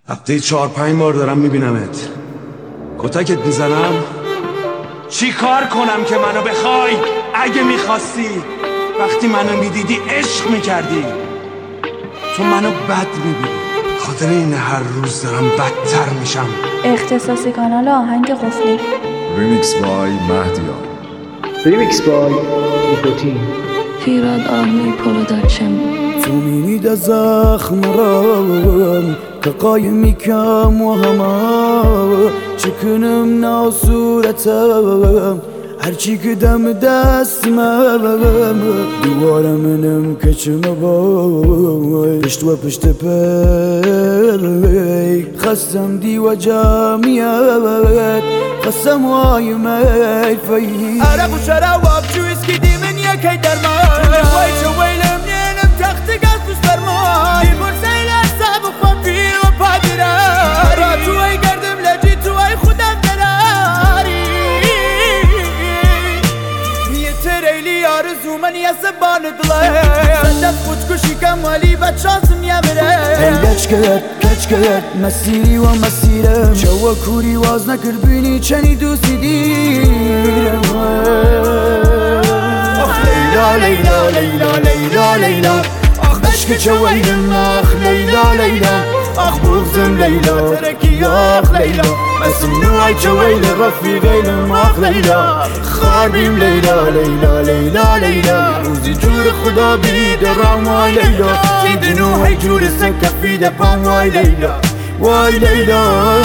هفته 4-5 بار دارم میبینمت. کتکت میزنم؟ چی کار کنم که منو بخوای؟ اگه میخواستی وقتی منو میدیدی عشق میکردی. تو منو بد میبینی، خاطر این هر روز دارم بدتر میشم. اختصاصی کانال آهنگ قفلی. ریمیکس بای مهدیان. ریمیکس بای نیکوتین. پیراد آهنگ پروداکشن. تو می‌دید زخم رام که قایمی کم و همه چکنم ناسورتم هرچی که دم دستمم دوار منم کچم بای پشت و پشت پی خستم دی و جمعیت خستم وای میفی عرب و شراب جو اسکی دی من یکی درمان وای چه ویلم نینم تخت گاز دوست درمان دی برسیل اصاب و خمپی و پادرار را توی گردم لجی توی خودم دراری تریلی آرزو من یه زبان دلای صدق خودکشی کمالی بد شانسم یمره هیچ کرد مسیری و مسیرم شو کوری واز نکرد بینی چنی دوستی دیرم آخ لیلا لیلا لیلا لیلا لیلا آخ عشق چه ویلم آخ لیلا لیلا آخ بغزم لیلا ترکی آخ لیلا مسم نوعی چه ویل رفیقیلم آخ لیلا خاربیم لیلا لیلا لیلا لیلا روزی جور خدا بیدرم وای لیلا تیدنو هی جور سنکفیده پام وای لیلا وای لیلا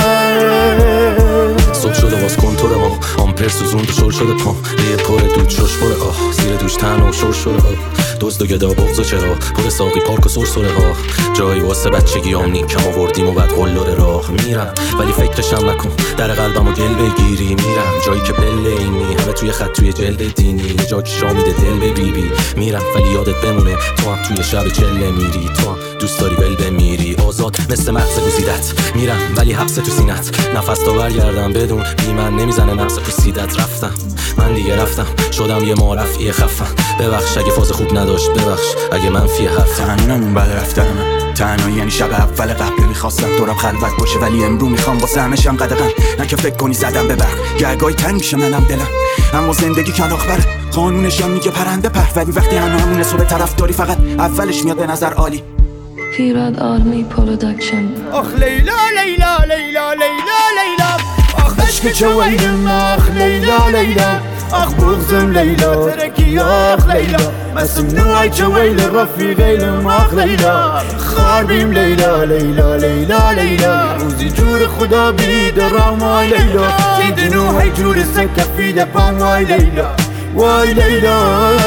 صبح شده باز کنتور ما آمپر سوزون شور شده پام یه پر دود شش پره آه زیر دوش تنها و شور شده آه دزد و گدا بغض و چرا پر ساقی پارک و سرسره ها جایی واسه بچگی آمنی کم آوردیم و بعد قلدر راه میرم ولی فکرشم نکن در قلبم و گل بگیری میرم جایی که بله اینی همه توی خط توی جلد دینی جا که شامیده دل به بی بی میرم ولی یادت بمونه تو هم توی شب چله میری تو هم دوست داری ول بمیری آزاد مثل مغز گزیدت میرم ولی حبس تو سینت نفس تا برگردم بدون بی من نمیزنه نفس پوسیدت رفتم من دیگه رفتم شدم یه معرفی خفم ببخش اگه فاز خوب نداشت ببخش اگه منفی حرفم تنونمون بعد رفتن من تنهایی یعنی شب اول قبل میخواستم دورم خلوت باشه ولی امرو میخوام واسه همشم قدغن نه که فکر کنی زدم به برق گرگای تنگ میشه منم دلم اما زندگی کلاغ بره قانونشم میگه پرنده پر ولی وقتی همونه صبح طرف داری فقط اولش میاد به نظر عالی پیراد آهنگ پروداکشن. آخ لیلا لیلا لیلا لیلا لیلا آخ عشق چه ویلم آخ لیلا لیلا آخ بغزم لیلا ترکی آخ لیلا مسم نوعی چه ویل رفیقیلم آخ لیلا خاربیم لیلا لیلا لیلا لیلا روزی جور خدا بیدرم وای لیلا تیدنو هی جور سنکفیده پام وای لیلا وای لیلا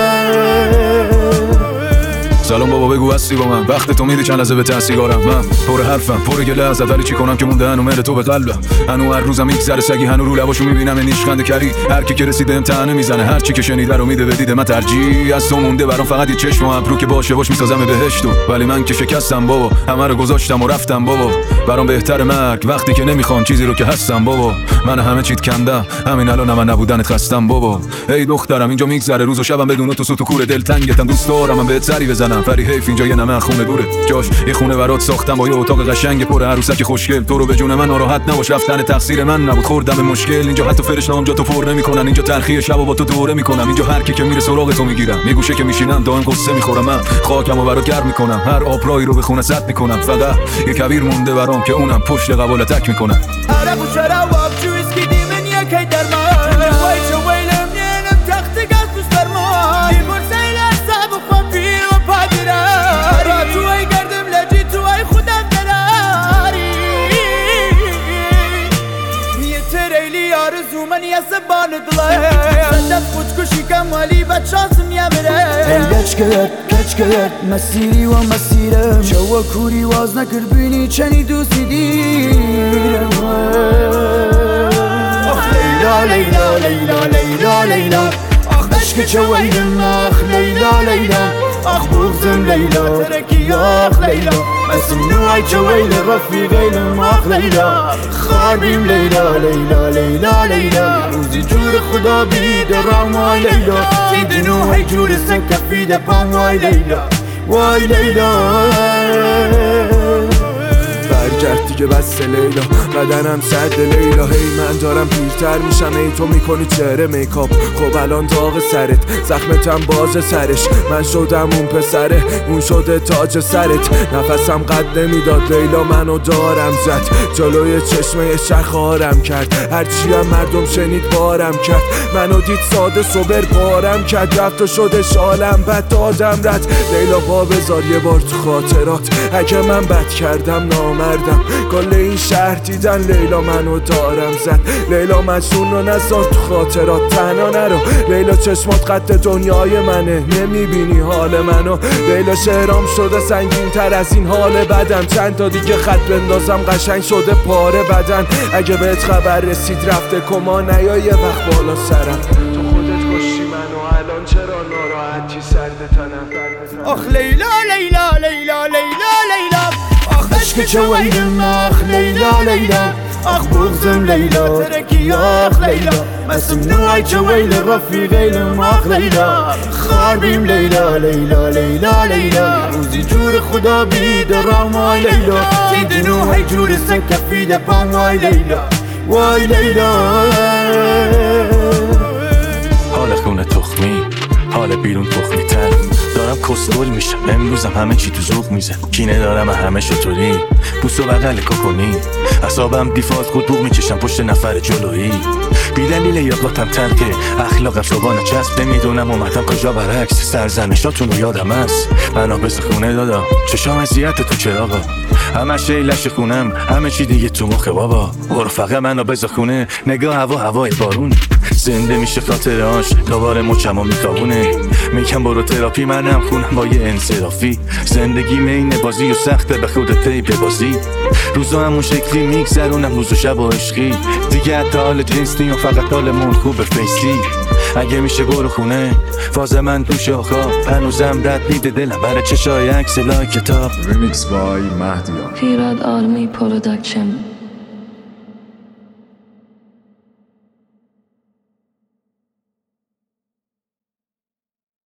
سلام بابا بگو هستی با من وقت تو میدی چند لحظه به تحصیلارم من پر حرفم پر گله ازت ولی چی کنم که مونده هنو مهر تو به قلبم هنو هر روزم یک ذره سگی هنو رو لباشو میبینم نیشخند کری هر کی که رسیده ام طعنه میزنه هر چی که شنیده رو میده بدیده من ترجیح از تو مونده برام فقط یه چشم و ابرو که باشه باش میسازم بهشتو ولی من که شکستم بابا همه رو گذاشتم و رفتم بابا برام بهتر مرگ وقتی که نمیخوام چیزی رو که هستم بابا من همه چیت کندم همین الان من نبودنت خستم بابا ای دخترم اینجا میگذره روز و شبم بدون تو سوت و کور دل تنگتم دوست دارم من بهت سری بزنم ولی حیف اینجا یه نمه خونه دوره جاش یه خونه برات ساختم با یه اتاق قشنگ پر عروسک خوشگل تو رو به جون من ناراحت نباش رفتن تقصیر من نبود خوردم به مشکل اینجا حتی فرشته‌ام جا تو پر نمیکنن اینجا تلخی شب و با تو دوره میکنم اینجا هر کی که میره سراغ تو میگیرم میگوشه که میشینم دائم قصه میخورم من خاکمو برات گرم میکنم هر آبرایی رو به خونه سد میکنم فقط یه کبیر مونده برام که اونم پشت قبال تک میکنم عرب و شراب جو اسکی دی من یکی درمان وای چه ویلم نینم تخت گاز دوست درمان دی برسیل اصاب و خمپی و پادرار را توی گردم لجی توی خودم دراری یه تریلی آرزو من یه زبان دلای صدق خودکشی کمالی بد شانسم یمره هیچ کرد مسیری و مسیرم شو کوری واز نکرد بینی چنی دوستی دیرم آخ لیلا لیلا لیلا لیلا لیلا آخ عشق چه ویلم آخ لیلا لیلا آخ بغزم لیلا ترکی آخ لیلا مسم نوعی چه ویل رفیقیلم آخ لیلا خاربیم لیلا لیلا لیلا لیلا روزی جور خدا بیدرم وای لیلا تیدنو هی جور سنکفیده پام وای لیلا وای لیلا برگرد دیگه بس لیلا، بدنم سرد لیلا. هی من دارم پیرتر میشم، ای تو میکنی چهره میکاپ. خب الان داغ سرت، زخمتم باز سرش. من شدم اون پسره، اون شده تاج سرت. نفسم قد نمیداد لیلا، منو دارم زد جلوی چشمه شخارم کرد. هرچی هم مردم شنید بارم کرد، منو دید ساده صبر بارم کرد. رفت و شده شالم بد دادم رد. لیلا پا بذار یه بار تو خاطرات، اگه من بد کردم نامردم. کل این شهر دیدن لیلا منو دارم زد. لیلا مجنون رو نذار تو خاطرات، تنها نرو لیلا. چشمات قد دنیای منه، نمیبینی حال منو. لیلا شعرام شده سنگین تر از این حال بدم. چند تا دیگه خط بندازم قشنگ شده پاره بدن. اگه بهت خبر رسید رفته کما، نیا یه وقت بالا سرم. تو خودت کشی منو، الان چرا ناراحتی سرد تنم. آخ لیلا لیلا لیلا لیلا لیلا، آخ عشق چه ویلم آخ لیلا لیلا، آخ بغزم لیلا ترکی آخ لیلا، مسم نوعی چه ویل رفیقیلم آخ لیلا. خاربیم لیلا لیلا لیلا لیلا، روزی جور خدا بیدرام وای لیلا. تیدنو هی جور سکفید پام وای لیلا وای لیلا. حال خونه تخمی، حال بیرون تخمی تر. دارم کسگل میشم امروزم، همه چی تو ذوق میزه. کینه دارم همه شطوری، بوس و بغل کاکنی. اعصابم دیفالت خود بوق میکشم پشت نفر جلویی. بیدلیل یاقاتم تلقه، اخلاقم صبحانه چسب. نمیدونم اومدم کجا برعکس، سرزنشاتون رو یادم هست. منو بز خونه دادا، چشام اذیت تو چراغا. همه شی لش خونم، همه چی دیگه تو مخه بابا. برو فقط منو بز خونه، نگاه هوای بارون. زنده میشه خاطرهاش، دوباره مچمو میکاونه. میگم برو تراپی، منم خونم با یه انصرافی. زندگی مین بازی و سخته، به خودت پی ببازی. روزا همون شکلی میگذرونم، روز و شب و عشقی. دیگه حتی حال جنس نیم، فقط حالمون خوبه فیسی. اگه میشه برو خونه، فاز من توش آخا. هنوزم رد میده دلم برای چشای عکس لای کتاب. ریمیکس بای مهدیان. Pirad Army Production.